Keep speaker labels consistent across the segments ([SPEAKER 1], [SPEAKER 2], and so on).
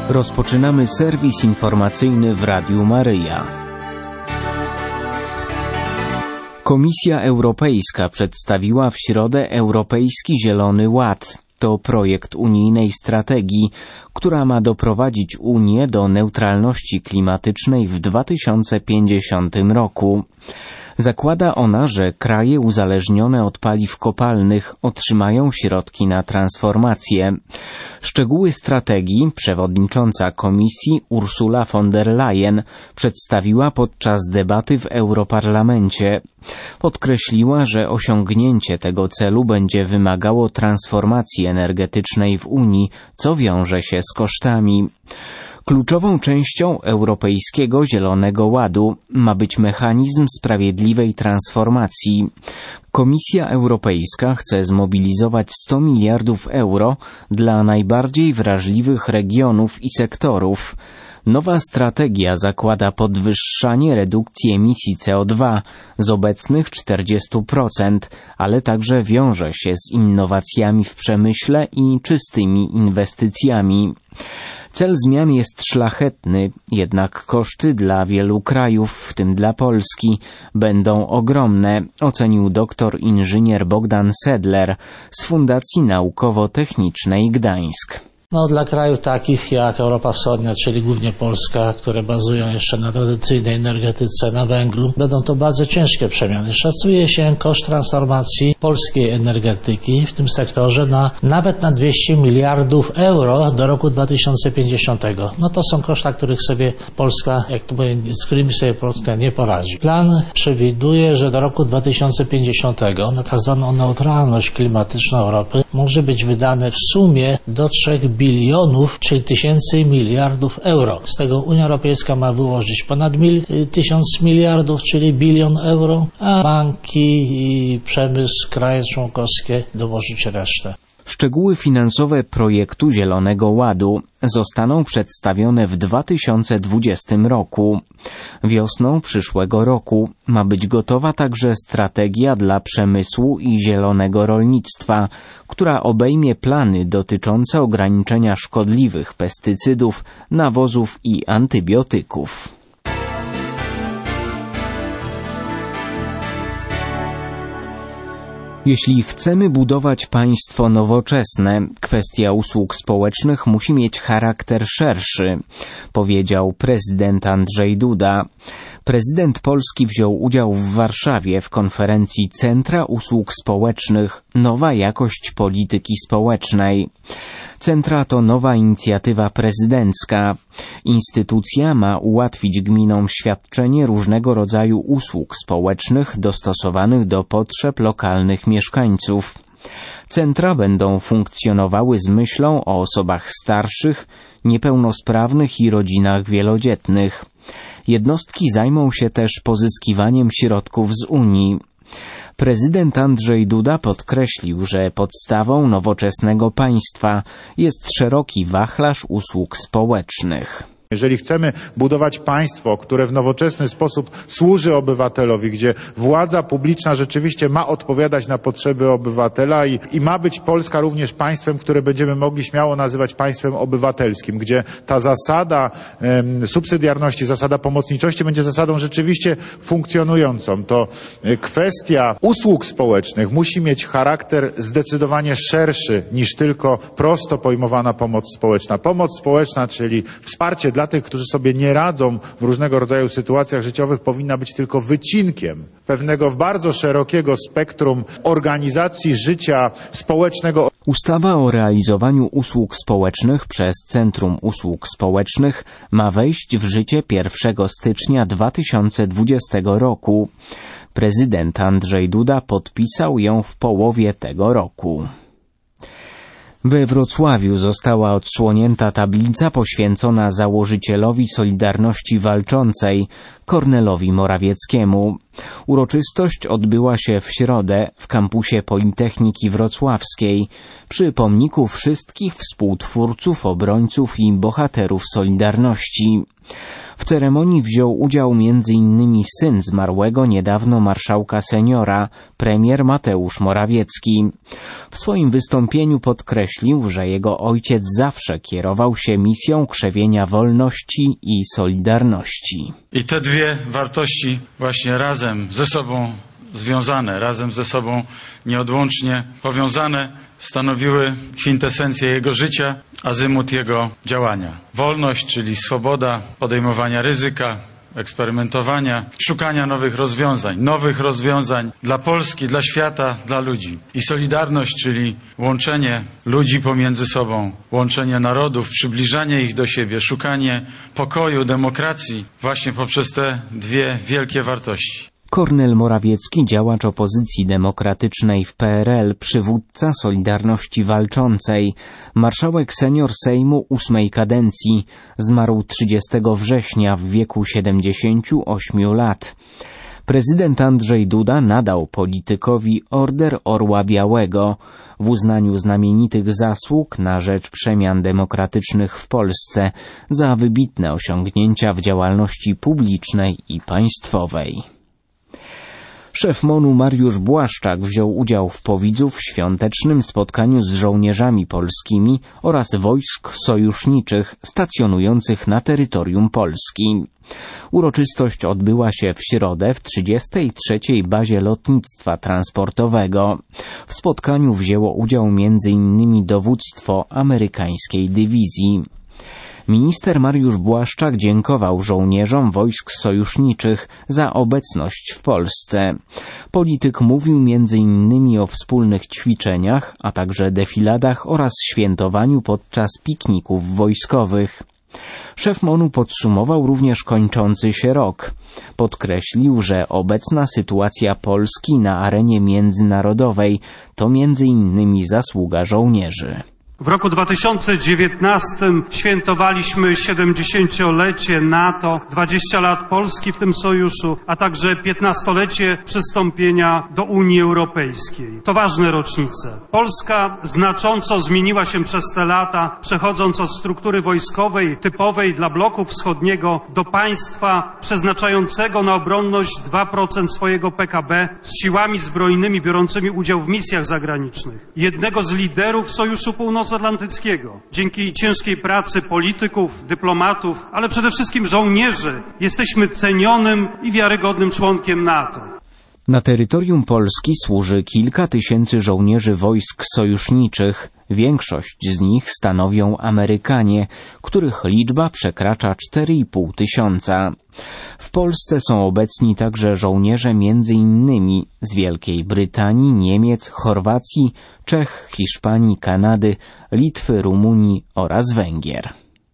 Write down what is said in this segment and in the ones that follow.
[SPEAKER 1] Rozpoczynamy serwis informacyjny w Radiu Maryja. Komisja Europejska przedstawiła w środę Europejski Zielony Ład. To projekt unijnej strategii, która ma doprowadzić Unię do neutralności klimatycznej w 2050 roku. Zakłada ona, że kraje uzależnione od paliw kopalnych otrzymają środki na transformację. Szczegóły strategii przewodnicząca Komisji Ursula von der Leyen przedstawiła podczas debaty w Europarlamencie. Podkreśliła, że osiągnięcie tego celu będzie wymagało transformacji energetycznej w Unii, co wiąże się z kosztami. Kluczową częścią Europejskiego Zielonego Ładu ma być mechanizm sprawiedliwej transformacji. Komisja Europejska chce zmobilizować 100 miliardów euro dla najbardziej wrażliwych regionów i sektorów. Nowa strategia zakłada podwyższanie redukcji emisji CO2 z obecnych 40%, ale także wiąże się z innowacjami w przemyśle i czystymi inwestycjami. Cel zmian jest szlachetny, jednak koszty dla wielu krajów, w tym dla Polski, będą ogromne, ocenił doktor inżynier Bogdan Sedler z Fundacji Naukowo-Technicznej Gdańsk.
[SPEAKER 2] Dla krajów takich jak Europa Wschodnia, czyli głównie Polska, które bazują jeszcze na tradycyjnej energetyce, na węglu, będą to bardzo ciężkie przemiany. Szacuje się koszt transformacji polskiej energetyki w tym sektorze nawet na 200 miliardów euro do roku 2050. To są koszta, których sobie Polska, z którymi sobie Polska nie poradzi. Plan przewiduje, że do roku 2050 na tak zwaną neutralność klimatyczną Europy może być wydane w sumie do 3 bilionów, czyli tysięcy miliardów euro. Z tego Unia Europejska ma wyłożyć ponad 1000 miliardów, czyli bilion euro, a banki i przemysł, kraje członkowskie dołożyć resztę.
[SPEAKER 1] Szczegóły finansowe projektu Zielonego Ładu zostaną przedstawione w 2020 roku. Wiosną przyszłego roku ma być gotowa także strategia dla przemysłu i zielonego rolnictwa, która obejmie plany dotyczące ograniczenia szkodliwych pestycydów, nawozów i antybiotyków. Jeśli chcemy budować państwo nowoczesne, kwestia usług społecznych musi mieć charakter szerszy, powiedział prezydent Andrzej Duda. Prezydent Polski wziął udział w Warszawie w konferencji Centra Usług Społecznych – Nowa jakość polityki społecznej. Centra to nowa inicjatywa prezydencka. Instytucja ma ułatwić gminom świadczenie różnego rodzaju usług społecznych dostosowanych do potrzeb lokalnych mieszkańców. Centra będą funkcjonowały z myślą o osobach starszych, niepełnosprawnych i rodzinach wielodzietnych. Jednostki zajmą się też pozyskiwaniem środków z Unii. Prezydent Andrzej Duda podkreślił, że podstawą nowoczesnego państwa jest szeroki wachlarz usług społecznych.
[SPEAKER 3] Jeżeli chcemy budować państwo, które w nowoczesny sposób służy obywatelowi, gdzie władza publiczna rzeczywiście ma odpowiadać na potrzeby obywatela i ma być Polska również państwem, które będziemy mogli śmiało nazywać państwem obywatelskim, gdzie ta zasada subsydiarności, zasada pomocniczości będzie zasadą rzeczywiście funkcjonującą, to kwestia usług społecznych musi mieć charakter zdecydowanie szerszy niż tylko prosto pojmowana pomoc społeczna. Pomoc społeczna, czyli wsparcie dla tych, którzy sobie nie radzą w różnego rodzaju sytuacjach życiowych, powinna być tylko wycinkiem pewnego bardzo szerokiego spektrum organizacji życia społecznego.
[SPEAKER 1] Ustawa o realizowaniu usług społecznych przez Centrum Usług Społecznych ma wejść w życie 1 stycznia 2020 roku. Prezydent Andrzej Duda podpisał ją w połowie tego roku. We Wrocławiu została odsłonięta tablica poświęcona założycielowi Solidarności Walczącej, Kornelowi Morawieckiemu. Uroczystość odbyła się w środę w kampusie Politechniki Wrocławskiej przy pomniku wszystkich współtwórców, obrońców i bohaterów Solidarności. W ceremonii wziął udział m.in. syn zmarłego niedawno marszałka seniora, premier Mateusz Morawiecki. W swoim wystąpieniu podkreślił, że jego ojciec zawsze kierował się misją krzewienia wolności i solidarności.
[SPEAKER 4] I te dwie wartości właśnie razem ze sobą związane, razem ze sobą nieodłącznie powiązane stanowiły kwintesencję jego życia, azymut jego działania. Wolność, czyli swoboda podejmowania ryzyka, eksperymentowania, szukania nowych rozwiązań dla Polski, dla świata, dla ludzi. I solidarność, czyli łączenie ludzi pomiędzy sobą, łączenie narodów, przybliżanie ich do siebie, szukanie pokoju, demokracji właśnie poprzez te dwie wielkie wartości.
[SPEAKER 1] Kornel Morawiecki, działacz opozycji demokratycznej w PRL, przywódca Solidarności Walczącej, marszałek senior Sejmu 8. kadencji, zmarł 30 września w wieku 78 lat. Prezydent Andrzej Duda nadał politykowi Order Orła Białego w uznaniu znamienitych zasług na rzecz przemian demokratycznych w Polsce za wybitne osiągnięcia w działalności publicznej i państwowej. Szef MON-u Mariusz Błaszczak wziął udział w Powidzu w świątecznym spotkaniu z żołnierzami polskimi oraz wojsk sojuszniczych stacjonujących na terytorium Polski. Uroczystość odbyła się w środę w 33. bazie lotnictwa transportowego. W spotkaniu wzięło udział m.in. dowództwo amerykańskiej dywizji. Minister Mariusz Błaszczak dziękował żołnierzom wojsk sojuszniczych za obecność w Polsce. Polityk mówił m.in. o wspólnych ćwiczeniach, a także defiladach oraz świętowaniu podczas pikników wojskowych. Szef MON-u podsumował również kończący się rok. Podkreślił, że obecna sytuacja Polski na arenie międzynarodowej to m.in. zasługa żołnierzy.
[SPEAKER 5] W roku 2019 świętowaliśmy 70-lecie NATO, 20 lat Polski w tym sojuszu, a także 15-lecie przystąpienia do Unii Europejskiej. To ważne rocznice. Polska znacząco zmieniła się przez te lata, przechodząc od struktury wojskowej typowej dla bloku wschodniego do państwa przeznaczającego na obronność 2% swojego PKB z siłami zbrojnymi biorącymi udział w misjach zagranicznych. Jednego z liderów Sojuszu Północnoatlantyckiego. Dzięki ciężkiej pracy polityków, dyplomatów, ale przede wszystkim żołnierzy jesteśmy cenionym i wiarygodnym członkiem NATO.
[SPEAKER 1] Na terytorium Polski służy kilka tysięcy żołnierzy wojsk sojuszniczych. Większość z nich stanowią Amerykanie, których liczba przekracza 4,5 tysiąca. W Polsce są obecni także żołnierze m.in. z Wielkiej Brytanii, Niemiec, Chorwacji, Czech, Hiszpanii, Kanady, Litwy, Rumunii oraz Węgier.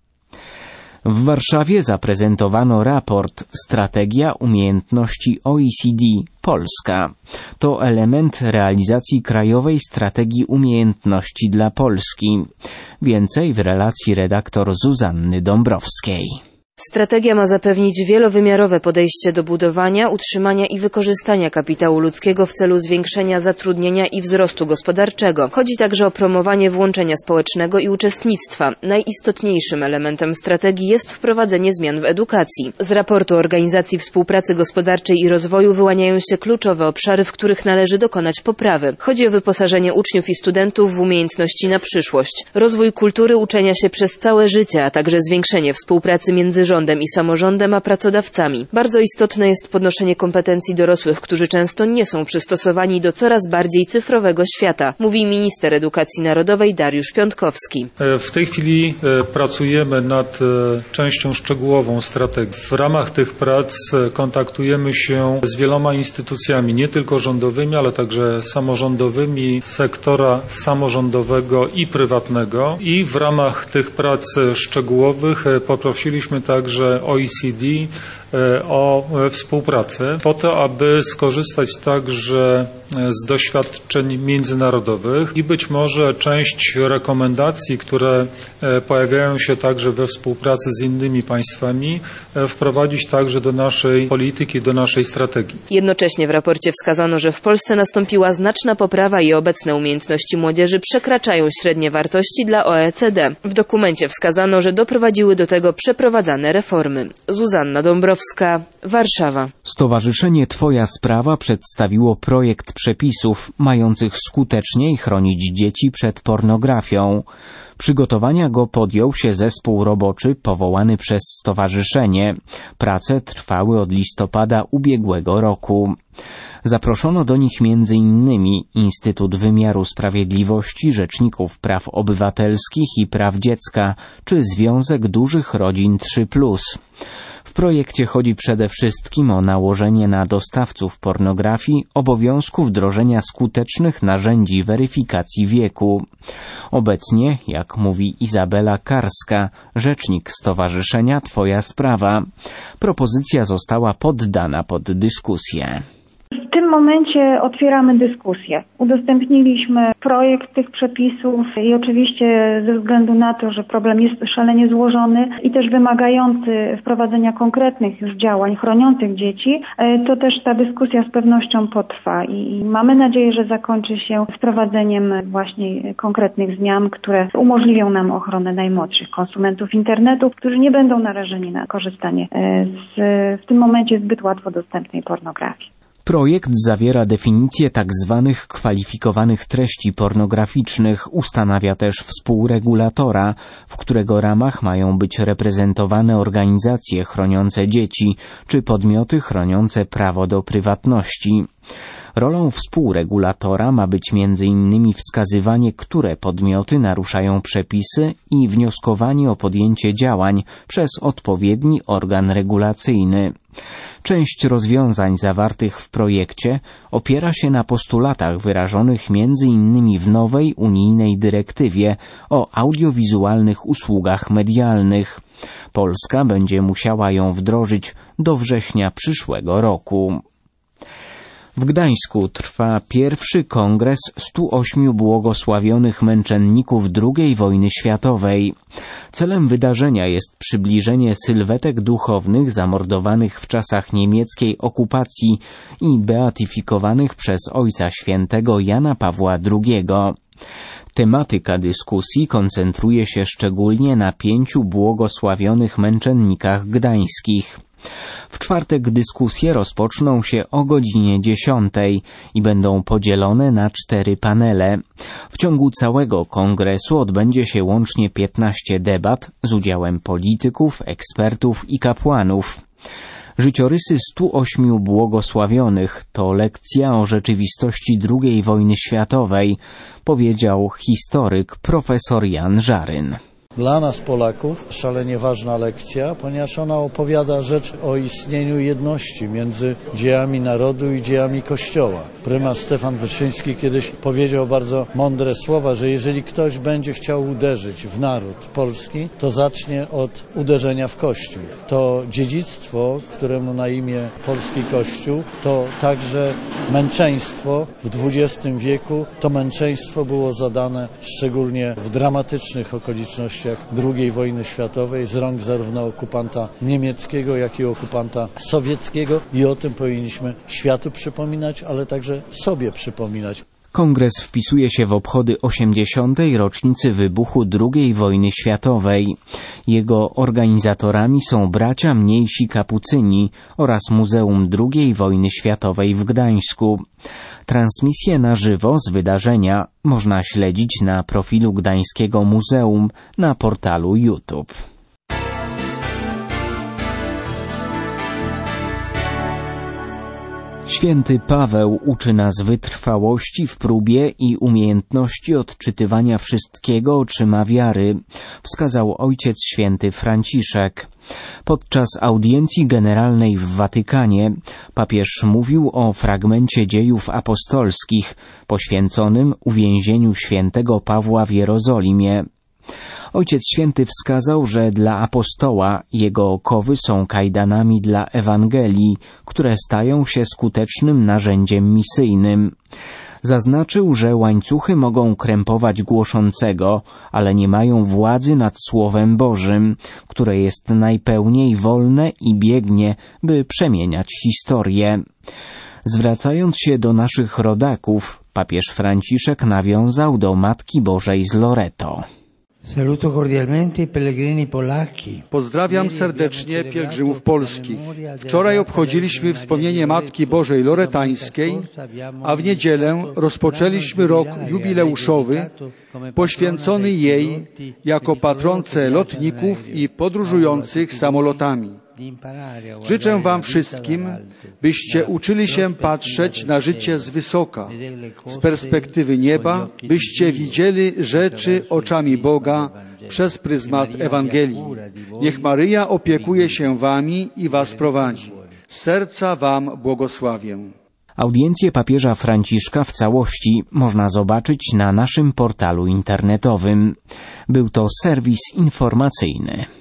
[SPEAKER 1] W Warszawie zaprezentowano raport Strategia Umiejętności OECD Polska. To element realizacji Krajowej Strategii Umiejętności dla Polski. Więcej w relacji redaktor Zuzanny Dąbrowskiej.
[SPEAKER 6] Strategia ma zapewnić wielowymiarowe podejście do budowania, utrzymania i wykorzystania kapitału ludzkiego w celu zwiększenia zatrudnienia i wzrostu gospodarczego. Chodzi także o promowanie włączenia społecznego i uczestnictwa. Najistotniejszym elementem strategii jest wprowadzenie zmian w edukacji. Z raportu Organizacji Współpracy Gospodarczej i Rozwoju wyłaniają się kluczowe obszary, w których należy dokonać poprawy. Chodzi o wyposażenie uczniów i studentów w umiejętności na przyszłość, rozwój kultury uczenia się przez całe życie, a także zwiększenie współpracy między rządem i samorządem, a pracodawcami. Bardzo istotne jest podnoszenie kompetencji dorosłych, którzy często nie są przystosowani do coraz bardziej cyfrowego świata, mówi minister edukacji narodowej Dariusz Piątkowski.
[SPEAKER 7] W tej chwili pracujemy nad częścią szczegółową strategii. W ramach tych prac kontaktujemy się z wieloma instytucjami, nie tylko rządowymi, ale także samorządowymi, sektora samorządowego i prywatnego. I w ramach tych prac szczegółowych poprosiliśmy także OECD o współpracy, po to, aby skorzystać także z doświadczeń międzynarodowych i być może część rekomendacji, które pojawiają się także we współpracy z innymi państwami, wprowadzić także do naszej polityki, do naszej strategii.
[SPEAKER 6] Jednocześnie w raporcie wskazano, że w Polsce nastąpiła znaczna poprawa i obecne umiejętności młodzieży przekraczają średnie wartości dla OECD. W dokumencie wskazano, że doprowadziły do tego przeprowadzane reformy. Zuzanna Dąbrowska, Warszawa.
[SPEAKER 1] Stowarzyszenie Twoja Sprawa przedstawiło projekt przepisów mających skuteczniej chronić dzieci przed pornografią. Przygotowania go podjął się zespół roboczy powołany przez stowarzyszenie. Prace trwały od listopada ubiegłego roku. Zaproszono do nich m.in. Instytut Wymiaru Sprawiedliwości, Rzeczników Praw Obywatelskich i Praw Dziecka czy Związek Dużych Rodzin 3+. W projekcie chodzi przede wszystkim o nałożenie na dostawców pornografii obowiązku wdrożenia skutecznych narzędzi weryfikacji wieku. Obecnie, jak mówi Izabela Karska, rzecznik Stowarzyszenia Twoja Sprawa, propozycja została poddana pod dyskusję.
[SPEAKER 8] W tym momencie otwieramy dyskusję. Udostępniliśmy projekt tych przepisów i oczywiście ze względu na to, że problem jest szalenie złożony i też wymagający wprowadzenia konkretnych już działań chroniących dzieci, to też ta dyskusja z pewnością potrwa i mamy nadzieję, że zakończy się wprowadzeniem właśnie konkretnych zmian, które umożliwią nam ochronę najmłodszych konsumentów internetu, którzy nie będą narażeni na korzystanie z w tym momencie zbyt łatwo dostępnej pornografii.
[SPEAKER 1] Projekt zawiera definicję tzw. kwalifikowanych treści pornograficznych, ustanawia też współregulatora, w którego ramach mają być reprezentowane organizacje chroniące dzieci czy podmioty chroniące prawo do prywatności. Rolą współregulatora ma być m.in. wskazywanie, które podmioty naruszają przepisy i wnioskowanie o podjęcie działań przez odpowiedni organ regulacyjny. Część rozwiązań zawartych w projekcie opiera się na postulatach wyrażonych m.in. w nowej unijnej dyrektywie o audiowizualnych usługach medialnych. Polska będzie musiała ją wdrożyć do września przyszłego roku. W Gdańsku trwa pierwszy kongres 108 błogosławionych męczenników II wojny światowej. Celem wydarzenia jest przybliżenie sylwetek duchownych zamordowanych w czasach niemieckiej okupacji i beatyfikowanych przez Ojca Świętego Jana Pawła II. Tematyka dyskusji koncentruje się szczególnie na 5 błogosławionych męczennikach gdańskich. W czwartek dyskusje rozpoczną się o godzinie 10 i będą podzielone na 4 panele. W ciągu całego kongresu odbędzie się łącznie 15 debat z udziałem polityków, ekspertów i kapłanów. Życiorysy 108 błogosławionych to lekcja o rzeczywistości II wojny światowej, powiedział historyk profesor Jan Żaryn.
[SPEAKER 9] Dla nas Polaków szalenie ważna lekcja, ponieważ ona opowiada rzecz o istnieniu jedności między dziejami narodu i dziejami Kościoła. Prymas Stefan Wyszyński kiedyś powiedział bardzo mądre słowa, że jeżeli ktoś będzie chciał uderzyć w naród polski, to zacznie od uderzenia w Kościół. To dziedzictwo, któremu na imię polski Kościół, to także męczeństwo w XX wieku. To męczeństwo było zadane szczególnie w dramatycznych okolicznościach II wojny światowej z rąk zarówno okupanta niemieckiego, jak i okupanta sowieckiego i o tym powinniśmy światu przypominać, ale także sobie przypominać.
[SPEAKER 1] Kongres wpisuje się w obchody 80. rocznicy wybuchu II wojny światowej. Jego organizatorami są bracia mniejsi kapucyni oraz Muzeum II wojny światowej w Gdańsku. Transmisję na żywo z wydarzenia można śledzić na profilu Gdańskiego Muzeum na portalu YouTube. Święty Paweł uczy nas wytrwałości w próbie i umiejętności odczytywania wszystkiego oczyma wiary, wskazał Ojciec Święty Franciszek. Podczas audiencji generalnej w Watykanie papież mówił o fragmencie Dziejów Apostolskich poświęconym uwięzieniu świętego Pawła w Jerozolimie. Ojciec Święty wskazał, że dla apostoła jego okowy są kajdanami dla Ewangelii, które stają się skutecznym narzędziem misyjnym. Zaznaczył, że łańcuchy mogą krępować głoszącego, ale nie mają władzy nad Słowem Bożym, które jest najpełniej wolne i biegnie, by przemieniać historię. Zwracając się do naszych rodaków, papież Franciszek nawiązał do Matki Bożej z Loreto.
[SPEAKER 10] Pozdrawiam serdecznie pielgrzymów polskich. Wczoraj obchodziliśmy wspomnienie Matki Bożej Loretańskiej, a w niedzielę rozpoczęliśmy rok jubileuszowy poświęcony jej jako patronce lotników i podróżujących samolotami. Życzę Wam wszystkim, byście uczyli się patrzeć na życie z wysoka, z perspektywy nieba, byście widzieli rzeczy oczami Boga przez pryzmat Ewangelii. Niech Maryja opiekuje się Wami i Was prowadzi. Z serca Wam błogosławię.
[SPEAKER 1] Audiencję papieża Franciszka w całości można zobaczyć na naszym portalu internetowym. Był to serwis informacyjny.